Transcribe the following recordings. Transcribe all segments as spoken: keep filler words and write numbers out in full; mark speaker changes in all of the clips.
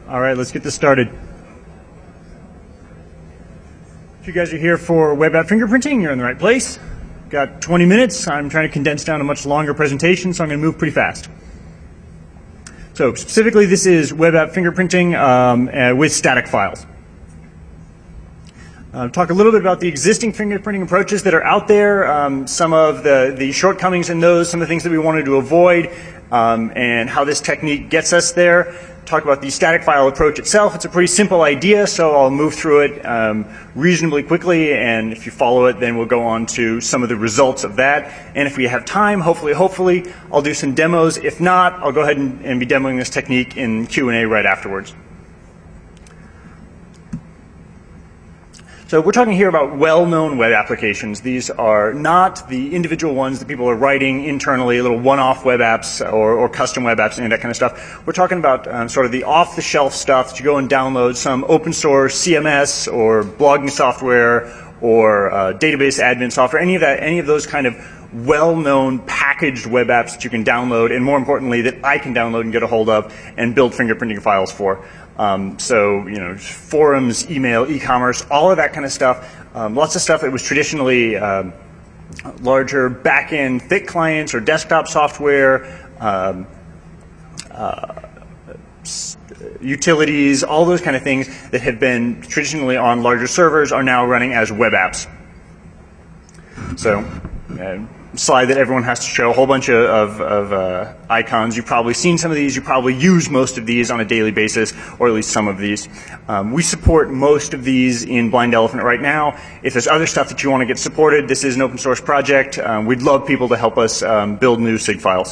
Speaker 1: All right, let's get this started. If you guys are here for web app fingerprinting, you're in the right place. Got twenty minutes. I'm trying to condense down a much longer presentation, so I'm going to move pretty fast. So specifically, this is web app fingerprinting um, uh, with static files. Uh, talk a little bit about the existing fingerprinting approaches that are out there, um, some of the, the shortcomings in those, some of the things that we wanted to avoid, um, and how this technique gets us there. Talk about the static file approach itself. It's a pretty simple idea, so I'll move through it um, reasonably quickly, and if you follow it, then we'll go on to some of the results of that. And if we have time, hopefully, hopefully, I'll do some demos. If not, I'll go ahead and, and be demoing this technique in Q and A right afterwards. So we're talking here about well-known web applications. These are not the individual ones that people are writing internally, little one-off web apps or, or custom web apps and that kind of stuff. We're talking about um, sort of the off-the-shelf stuff that you go and download some open source C M S or blogging software or uh, database admin software, any of that, any of those kind of well-known packaged web apps that you can download, and more importantly, that I can download and get a hold of and build fingerprinting files for. Um, so, you know, forums, email, e-commerce, all of that kind of stuff. Um, lots of stuff that was traditionally um, larger back-end thick clients or desktop software, um, uh, utilities, all those kind of things that had been traditionally on larger servers are now running as web apps. So, uh, slide that everyone has to show, a whole bunch of, of, of uh, icons. You've probably seen some of these. You probably use most of these on a daily basis, or at least some of these. Um, we support most of these in Blind Elephant right now. If there's other stuff that you want to get supported, this is an open source project. Um, we'd love people to help us um, build new SIG files.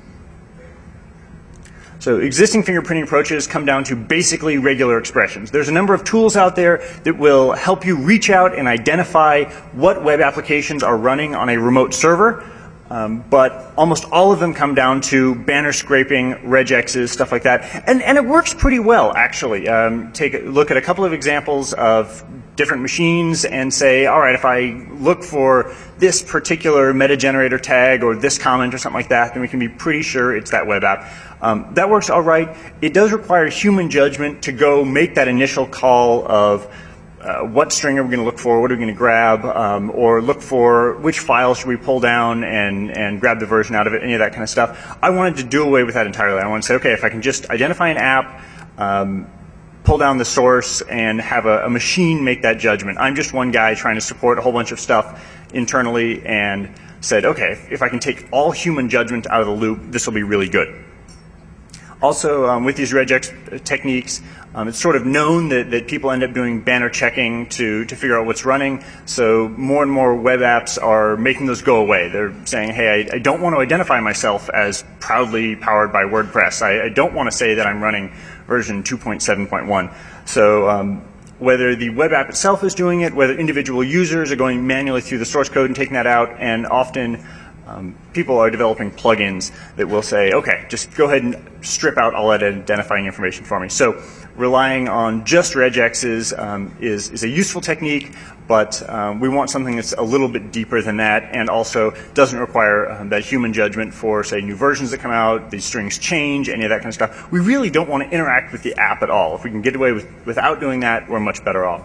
Speaker 1: So existing fingerprinting approaches come down to basically regular expressions. There's a number of tools out there that will help you reach out and identify what web applications are running on a remote server. Um, but almost all of them come down to banner scraping, regexes, stuff like that. And, and it works pretty well, actually. Um, take a look at a couple of examples of different machines and say, all right, if I look for this particular meta generator tag or this comment or something like that, then we can be pretty sure it's that web app. Um, that works all right. It does require human judgment to go make that initial call of Uh, what string are we going to look for, what are we going to grab, um, or look for which file should we pull down and, and grab the version out of it, any of that kind of stuff. I wanted to do away with that entirely. I wanted to say, okay, if I can just identify an app, um, pull down the source, and have a, a machine make that judgment. I'm just one guy trying to support a whole bunch of stuff internally, and said, okay, if, if I can take all human judgment out of the loop, this will be really good. Also, um, with these regex techniques, um, it's sort of known that, that people end up doing banner checking to, to figure out what's running. So more and more web apps are making those go away. They're saying, hey, I, I don't want to identify myself as proudly powered by WordPress. I, I don't want to say that I'm running version two point seven point one. So um, whether the web app itself is doing it, whether individual users are going manually through the source code and taking that out, and often Um, people are developing plugins that will say, okay, just go ahead and strip out all that identifying information for me. So relying on just regexes um, is, is a useful technique, but um, we want something that's a little bit deeper than that, and also doesn't require um, that human judgment for, say, new versions that come out, these strings change, any of that kind of stuff. We really don't want to interact with the app at all. If we can get away with, without doing that, we're much better off.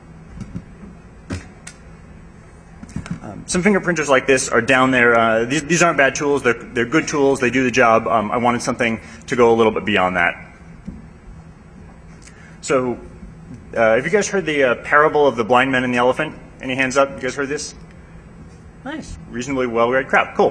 Speaker 1: Um, some fingerprinters like this are down there. Uh, these, these aren't bad tools. They're, they're good tools. They do the job. Um, I wanted something to go a little bit beyond that. So uh, have you guys heard the uh, parable of the blind men and the elephant? Any hands up? You guys heard this? Nice. Reasonably well-read crowd. Cool.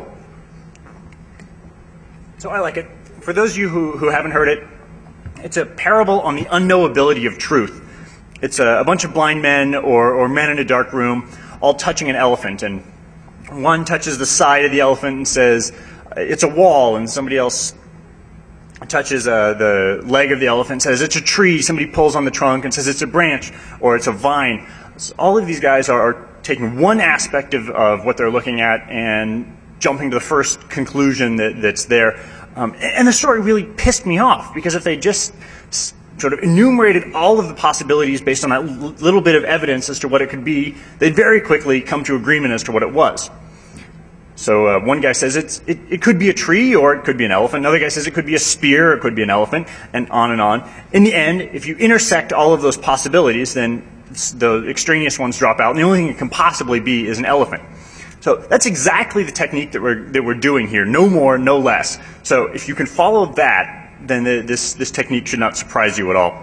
Speaker 1: So I like it. For those of you who, who haven't heard it, it's a parable on the unknowability of truth. It's a, a bunch of blind men or, or men in a dark room all touching an elephant, and one touches the side of the elephant and says, it's a wall, and somebody else touches uh, the leg of the elephant and says, it's a tree. Somebody pulls on the trunk and says, it's a branch, or it's a vine. So all of these guys are, are taking one aspect of, of what they're looking at and jumping to the first conclusion that, that's there. Um, and the story really pissed me off, because if they just sort of enumerated all of the possibilities based on that little bit of evidence as to what it could be, they'd very quickly come to agreement as to what it was. So uh, one guy says it's, it, it could be a tree or it could be an elephant. Another guy says it could be a spear or it could be an elephant, and on and on. In the end, if you intersect all of those possibilities, then the extraneous ones drop out, and the only thing it can possibly be is an elephant. So that's exactly the technique that we're, that we're doing here. No more, no less. So if you can follow that, then the, this, this technique should not surprise you at all.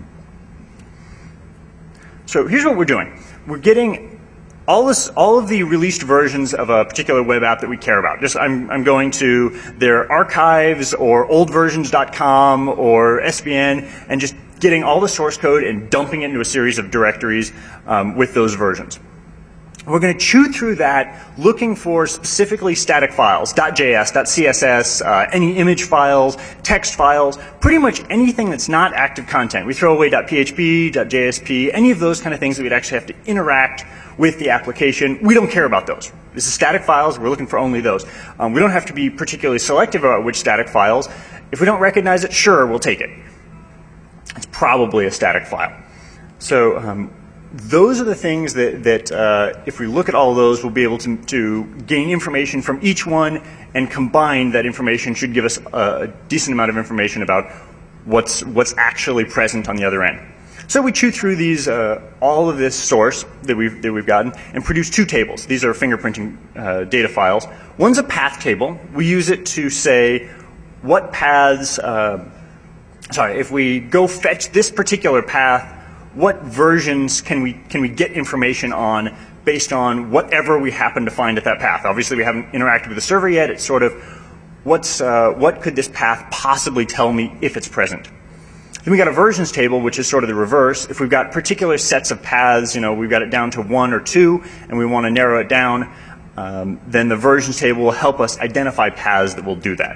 Speaker 1: So here's what we're doing. We're getting all this, all of the released versions of a particular web app that we care about. Just I'm, I'm going to their archives or old versions dot com or S V N and just getting all the source code and dumping it into a series of directories um, with those versions. We're going to chew through that looking for specifically static files, .js, .css, uh, any image files, text files, pretty much anything that's not active content. We throw away .php, .jsp, any of those kind of things that we'd actually have to interact with the application. We don't care about those. This is static files. We're looking for only those. Um, we don't have to be particularly selective about which static files. If we don't recognize it, sure, we'll take it. It's probably a static file. So um, those are the things that, that uh, if we look at all of those, we'll be able to, to gain information from each one, and combine that information should give us a, a decent amount of information about what's, what's actually present on the other end. So we chew through these, uh, all of this source that we've, that we've gotten, and produce two tables. These are fingerprinting uh, data files. One's a path table. We use it to say what paths, uh, sorry, if we go fetch this particular path, what versions can we, can we get information on based on whatever we happen to find at that path. Obviously, we haven't interacted with the server yet. It's sort of what's, uh, what could this path possibly tell me if it's present. Then we got a versions table, which is sort of the reverse. If we've got particular sets of paths, you know, we've got it down to one or two, and we want to narrow it down, um, then the versions table will help us identify paths that will do that.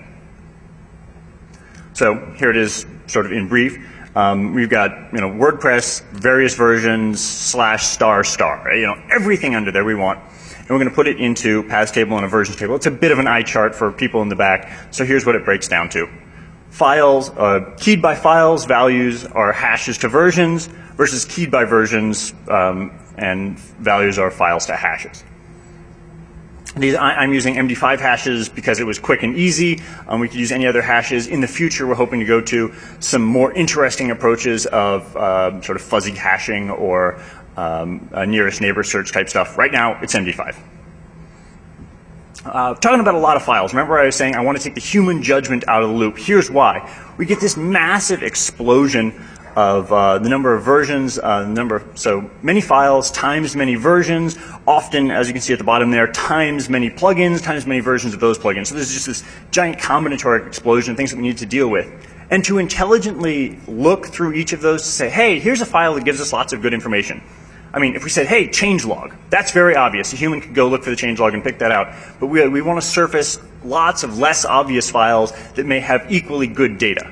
Speaker 1: So here it is, sort of in brief. Um, we've got, you know, WordPress, various versions, slash star star, you know, everything under there we want. And we're going to put it into paths table and a versions table. It's a bit of an eye chart for people in the back. So here's what it breaks down to. Files, uh, keyed by files, values are hashes to versions, versus keyed by versions, um, and values are files to hashes. These, I, I'm using M D five hashes because it was quick and easy. Um, we could use any other hashes. In the future, we're hoping to go to some more interesting approaches of uh, sort of fuzzy hashing or um, uh, nearest neighbor search type stuff. Right now, it's M D five. Uh, talking about a lot of files. Remember I was saying I want to take the human judgment out of the loop. Here's why. We get this massive explosion of uh, the number of versions, uh, the number of, so many files times many versions, often, as you can see at the bottom there, times many plugins, times many versions of those plugins. So there's just this giant combinatoric explosion of things that we need to deal with. And to intelligently look through each of those to say, hey, here's a file that gives us lots of good information. I mean, if we said, hey, changelog, that's very obvious. A human could go look for the changelog and pick that out. But we, we want to surface lots of less obvious files that may have equally good data.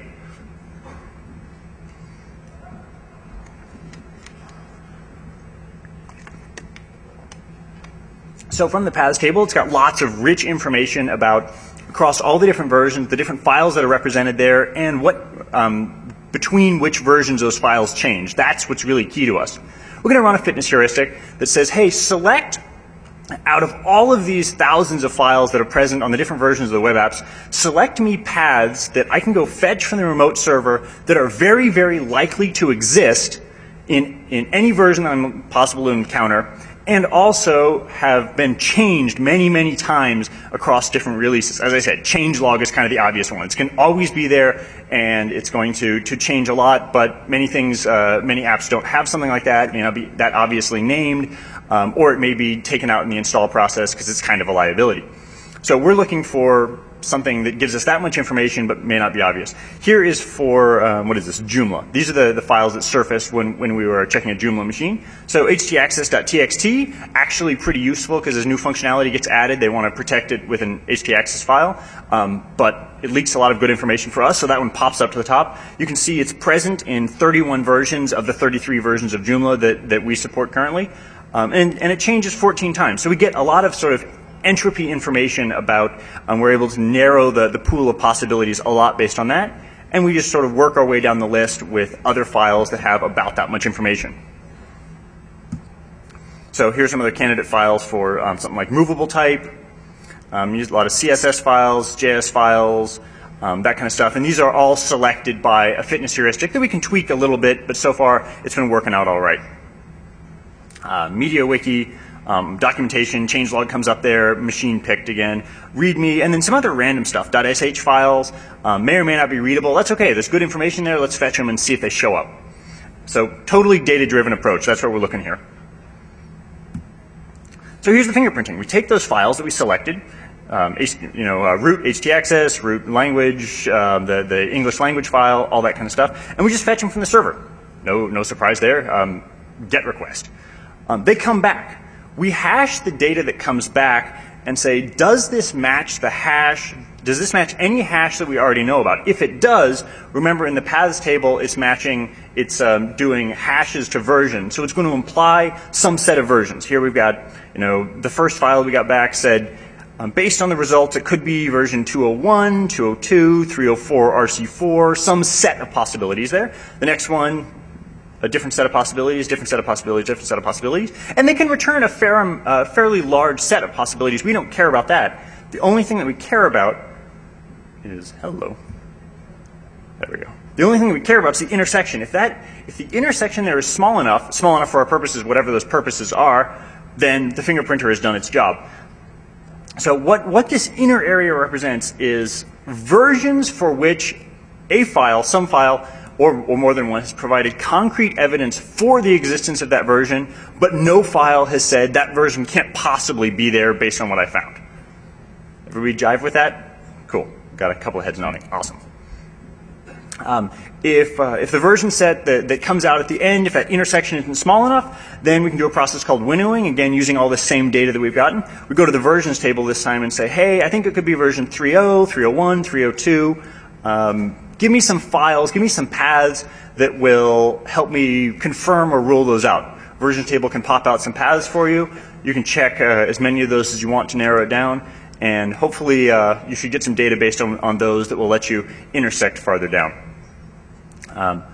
Speaker 1: So from the paths table, it's got lots of rich information about across all the different versions, the different files that are represented there, and what um, between which versions those files change. That's what's really key to us. We're going to run a fitness heuristic that says, hey, select out of all of these thousands of files that are present on the different versions of the web apps, select me paths that I can go fetch from the remote server that are very, very likely to exist in, in any version I'm possible to encounter, and also have been changed many, many times across different releases. As I said, changelog is kind of the obvious one. It can always be there, and it's going to, to change a lot, but many things, uh, many apps don't have something like that. It may not be that obviously named, um, or it may be taken out in the install process because it's kind of a liability. So we're looking for something that gives us that much information but may not be obvious. Here is for, um, what is this, Joomla. These are the, the files that surfaced when, when we were checking a Joomla machine. So htaccess.txt, actually pretty useful because as new functionality gets added, they want to protect it with an htaccess file. Um, but it leaks a lot of good information for us, so that one pops up to the top. You can see it's present in thirty-one versions of the thirty-three versions of Joomla that, that we support currently. Um, and, and it changes fourteen times. So we get a lot of sort of entropy information about, um, we're able to narrow the, the pool of possibilities a lot based on that. And we just sort of work our way down the list with other files that have about that much information. So here's some other candidate files for um, something like movable type. Um, use a lot of C S S files, J S files, um, that kind of stuff. And these are all selected by a fitness heuristic that we can tweak a little bit, but so far it's been working out all right. Uh, MediaWiki, um, documentation, changelog comes up there, machine picked again, README, and then some other random stuff. .sh files um, may or may not be readable. That's okay. There's good information there. Let's fetch them and see if they show up. So totally data-driven approach. That's what we're looking here. So here's the fingerprinting. We take those files that we selected, um, you know, uh, root htaccess, root language, um, the, the English language file, all that kind of stuff, and we just fetch them from the server. No, no surprise there. Um, GET request. Um, they come back. We hash the data that comes back and say, does this match the hash? Does this match any hash that we already know about? If it does, remember in the paths table, it's matching, it's um, doing hashes to versions. So it's going to imply some set of versions. Here we've got, you know, the first file we got back said, um, based on the results, it could be version two oh one, two oh two, three oh four R C four, some set of possibilities there. The next one, a different set of possibilities, different set of possibilities, different set of possibilities. And they can return a fair, uh, fairly large set of possibilities. We don't care about that. The only thing that we care about is, hello, there we go. The only thing that we care about is the intersection. If that, if the intersection there is small enough, small enough for our purposes, whatever those purposes are, then the fingerprinter has done its job. So what, what this inner area represents is versions for which a file, some file, or, or more than one has provided concrete evidence for the existence of that version, but no file has said that version can't possibly be there based on what I found. Everybody jive with that? Cool. Got a couple of heads nodding. Awesome. Um, if, uh, if the version set that, that comes out at the end, if that intersection isn't small enough, then we can do a process called winnowing, again using all the same data that we've gotten. We go to the versions table this time and say, hey, I think it could be version three oh, three oh one, three oh two. Um, give me some files, give me some paths that will help me confirm or rule those out. Version table can pop out some paths for you. You can check uh, as many of those as you want to narrow it down. And hopefully uh, you should get some data based on, on those that will let you intersect farther down. Um,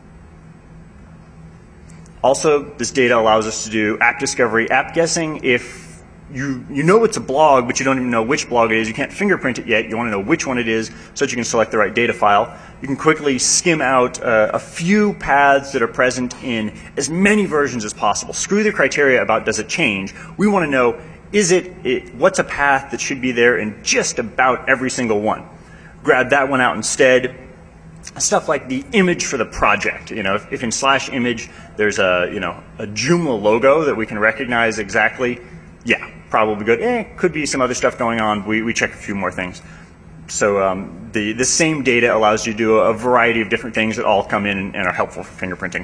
Speaker 1: also, this data allows us to do app discovery, app guessing. If you, you know it's a blog, but you don't even know which blog it is, you can't fingerprint it yet, you want to know which one it is so that you can select the right data file. You can quickly skim out uh, a few paths that are present in as many versions as possible. Screw the criteria about does it change. We want to know, is it, it, what's a path that should be there in just about every single one? Grab that one out instead. Stuff like the image for the project. You know, if, if in slash image there's a, you know, a Joomla logo that we can recognize exactly, yeah, probably good. Eh, could be some other stuff going on. We, we check a few more things. So um, the, the same data allows you to do a variety of different things that all come in and, and are helpful for fingerprinting.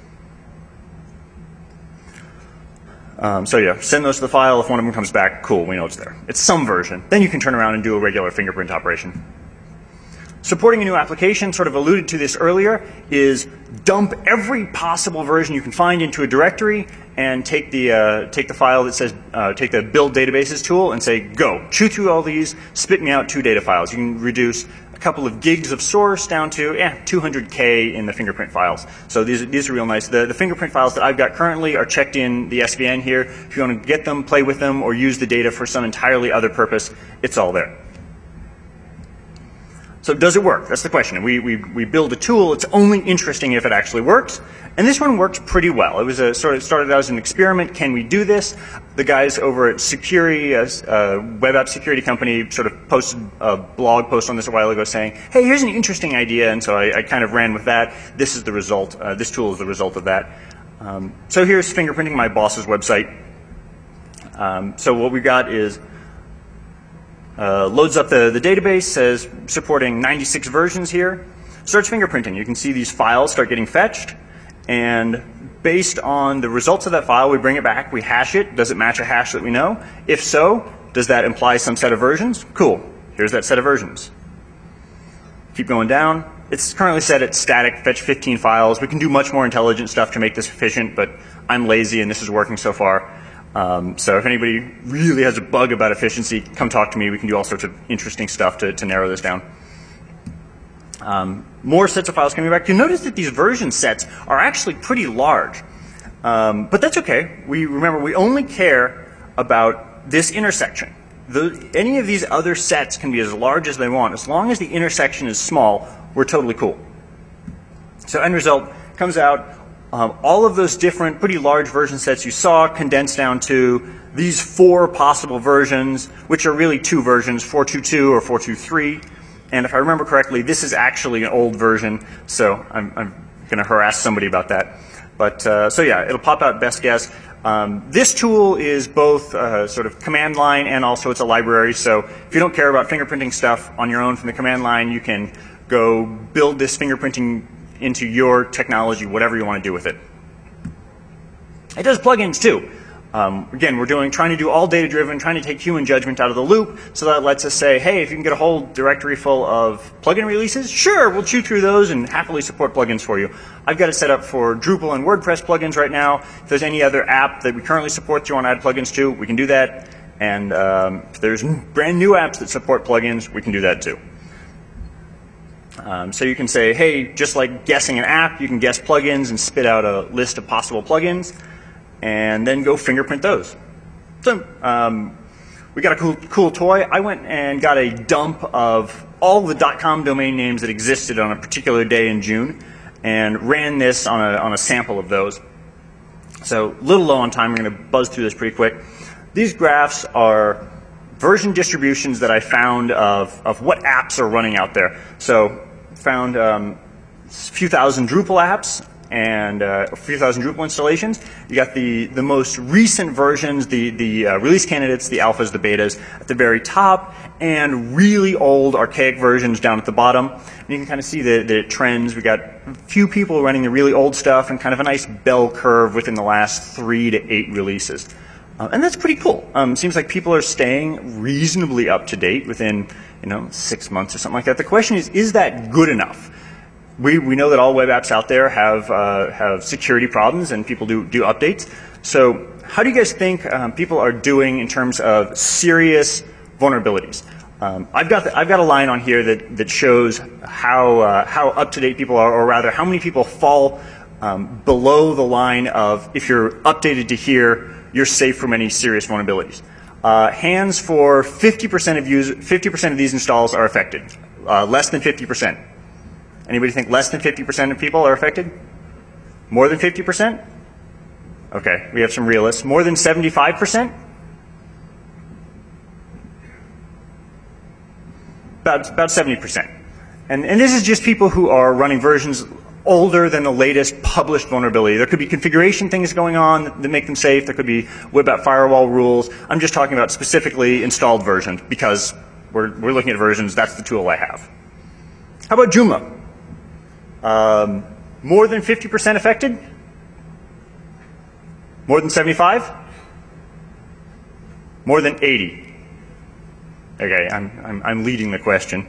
Speaker 1: Um, so yeah, send those to the file. If one of them comes back, cool, we know it's there. It's some version. Then you can turn around and do a regular fingerprint operation. Supporting a new application, sort of alluded to this earlier, is dump every possible version you can find into a directory and take the, uh, take the file that says, uh, take the build databases tool and say, go, chew through all these, spit me out two data files. You can reduce a couple of gigs of source down to eh, two hundred K in the fingerprint files. So these, these are real nice. The, the fingerprint files that I've got currently are checked in the S V N here. If you want to get them, play with them, or use the data for some entirely other purpose, it's all there. So does it work? That's the question. We, we, we build a tool. It's only interesting if it actually works. And this one worked pretty well. It was a sort of started out as an experiment. Can we do this? The guys over at Security, a, a web app security company, sort of posted a blog post on this a while ago saying, hey, here's an interesting idea. And so I, I kind of ran with that. This is the result. Uh, this tool is the result of that. Um, so here's fingerprinting my boss's website. Um, so what we got is Uh, loads up the, the database, says supporting ninety-six versions here. Starts fingerprinting. You can see these files start getting fetched. And based on the results of that file, we bring it back, we hash it. Does it match a hash that we know? If so, does that imply some set of versions? Cool. Here's that set of versions. Keep going down. It's currently set at static, fetch fifteen files. We can do much more intelligent stuff to make this efficient, but I'm lazy and this is working so far. Um, so if anybody really has a bug about efficiency, come talk to me. We can do all sorts of interesting stuff to, to narrow this down. Um, more sets of files coming back. You'll notice that these version sets are actually pretty large. Um, but that's okay. We remember we only care about this intersection. the, any of these other sets can be as large as they want. As long as the intersection is small, we're totally cool. So end result comes out, um, all of those different pretty large version sets you saw condensed down to these four possible versions, which are really two versions, four two two or four two three. And if I remember correctly, this is actually an old version, so I'm, I'm going to harass somebody about that. But uh, so yeah, it'll pop out best guess. Um, this tool is both uh, sort of command line and also it's a library. So if you don't care about fingerprinting stuff on your own from the command line, you can go build this fingerprinting into your technology, whatever you want to do with it. It does plugins too. Um, again, we're doing, trying to do all data-driven, trying to take human judgment out of the loop, so that lets us say, hey, if you can get a whole directory full of plugin releases, sure, we'll chew through those and happily support plugins for you. I've got it set up for Drupal and WordPress plugins right now. If there's any other app that we currently support that you want to add plugins to, we can do that. And um, if there's brand new apps that support plugins, we can do that too. Um, so you can say, hey, just like guessing an app, you can guess plugins and spit out a list of possible plugins, and then go fingerprint those. So um, we got a cool, cool toy. I went and got a dump of all the .com domain names that existed on a particular day in June, and ran this on a, on a sample of those. So a little low on time. We're going to buzz through this pretty quick. These graphs are version distributions that I found of, of what apps are running out there. So found um, a few thousand Drupal apps and uh, a few thousand Drupal installations. You got the, the most recent versions, the, the uh, release candidates, the alphas, the betas at the very top, and really old archaic versions down at the bottom. And you can kind of see the, the trends. We got a few people running the really old stuff and kind of a nice bell curve within the last three to eight releases. Uh, and that's pretty cool. Um, seems like people are staying reasonably up to date within, you know, six months or something like that. The question is, is that good enough? We, we know that all web apps out there have, uh, have security problems and people do, do updates. So how do you guys think um, people are doing in terms of serious vulnerabilities? Um, I've got the, I've got a line on here that, that shows how, uh, how up to date people are, or rather how many people fall um, below the line of if you're updated to here, you're safe from any serious vulnerabilities. Uh, hands for fifty percent of use, fifty percent of these installs are affected. Uh, less than fifty percent. Anybody think less than fifty percent of people are affected? More than fifty percent? Okay, we have some realists. More than seventy-five percent? About, about seventy percent. And, and this is just people who are running versions older than the latest published vulnerability. There could be configuration things going on that make them safe. There could be web app firewall rules. I'm just talking about specifically installed versions because we're, we're looking at versions. That's the tool I have. How about Joomla? Um, more than fifty percent affected? More than seventy-five? More than eighty? Okay, I'm, I'm, I'm leading the question.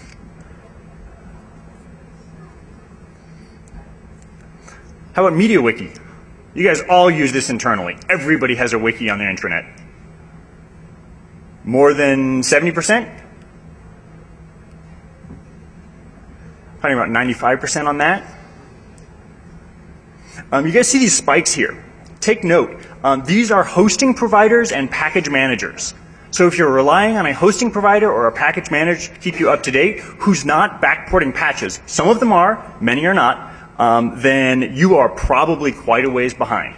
Speaker 1: How about MediaWiki? You guys all use this internally. Everybody has a wiki on their intranet. More than seventy percent? Talking about ninety-five percent on that. Um, you guys see these spikes here. Take note. Um, these are hosting providers and package managers. So if you're relying on a hosting provider or a package manager to keep you up to date, who's not backporting patches, some of them are, many are not, um, then you are probably quite a ways behind.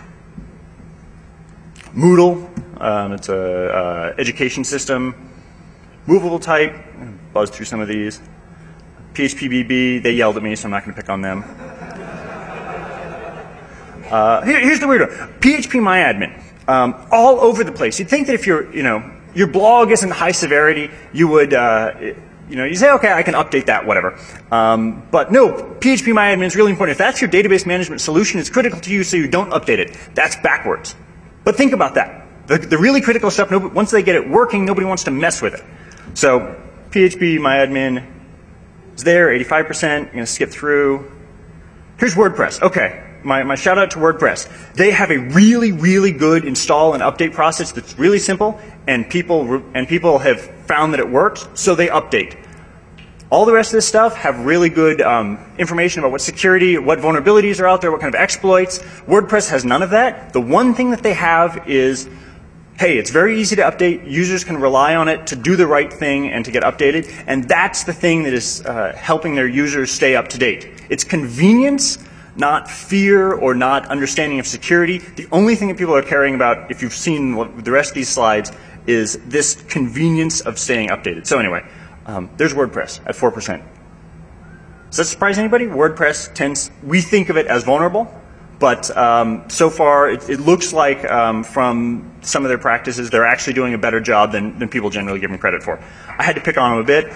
Speaker 1: Moodle, um, it's a uh, education system. Movable type, buzz through some of these. P H P B B, they yelled at me, so I'm not going to pick on them. Uh, here, here's the weird one. P H P MyAdmin, um, all over the place. You'd think that if your, you know, your blog isn't high severity, you would, uh, you know, you say, okay, I can update that, whatever. Um, but no, P H P MyAdmin is really important. If that's your database management solution, it's critical to you, so you don't update it. That's backwards. But think about that. The, the really critical stuff, nobody, once they get it working, nobody wants to mess with it. So P H P MyAdmin is there, eighty-five percent. I'm going to skip through. Here's WordPress. Okay. My, my shout out to WordPress. They have a really, really good install and update process that's really simple, and people, and people have found that it works, so they update. All the rest of this stuff have really good um, information about what security, what vulnerabilities are out there, what kind of exploits. WordPress has none of that. The one thing that they have is hey, it's very easy to update. Users can rely on it to do the right thing and to get updated. And that's the thing that is uh, helping their users stay up to date. It's convenience, not fear or not understanding of security. The only thing that people are caring about, if you've seen the rest of these slides, is this convenience of staying updated. So anyway, um, there's WordPress at four percent. Does that surprise anybody? WordPress tends, we think of it as vulnerable, but um, so far it, it looks like um, from some of their practices they're actually doing a better job than, than people generally give them credit for. I had to pick on them a bit.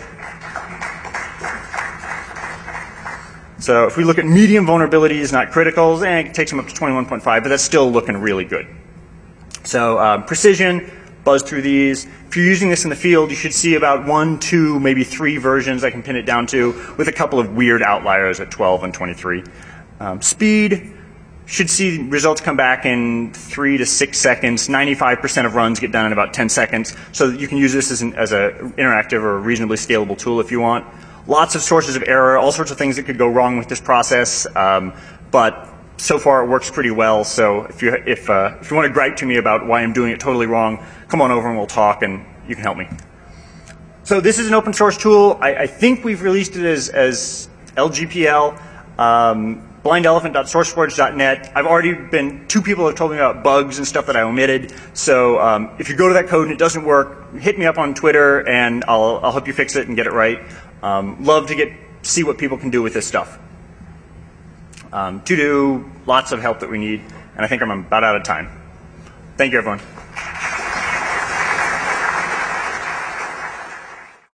Speaker 1: So if we look at medium vulnerabilities, not criticals, eh, it takes them up to twenty-one point five, but that's still looking really good. So um, precision, buzz through these. If you're using this in the field, you should see about one, two, maybe three versions I can pin it down to, with a couple of weird outliers at twelve and twenty-three. Um, speed, should see results come back in three to six seconds. ninety-five percent of runs get done in about ten seconds. So you can use this as an as a interactive or reasonably scalable tool if you want. Lots of sources of error, all sorts of things that could go wrong with this process. Um, but so far it works pretty well. So if you if uh, if you want to gripe to me about why I'm doing it totally wrong, come on over and we'll talk and you can help me. So this is an open source tool. I, I think we've released it as as L G P L. Um, blind elephant dot source forge dot net. I've already been, two people have told me about bugs and stuff that I omitted. So um, if you go to that code and it doesn't work, hit me up on Twitter and I'll, I'll help you fix it and get it right. Um, love to get see what people can do with this stuff. Um, to do lots of help that we need, and I think I'm about out of time. Thank you, everyone.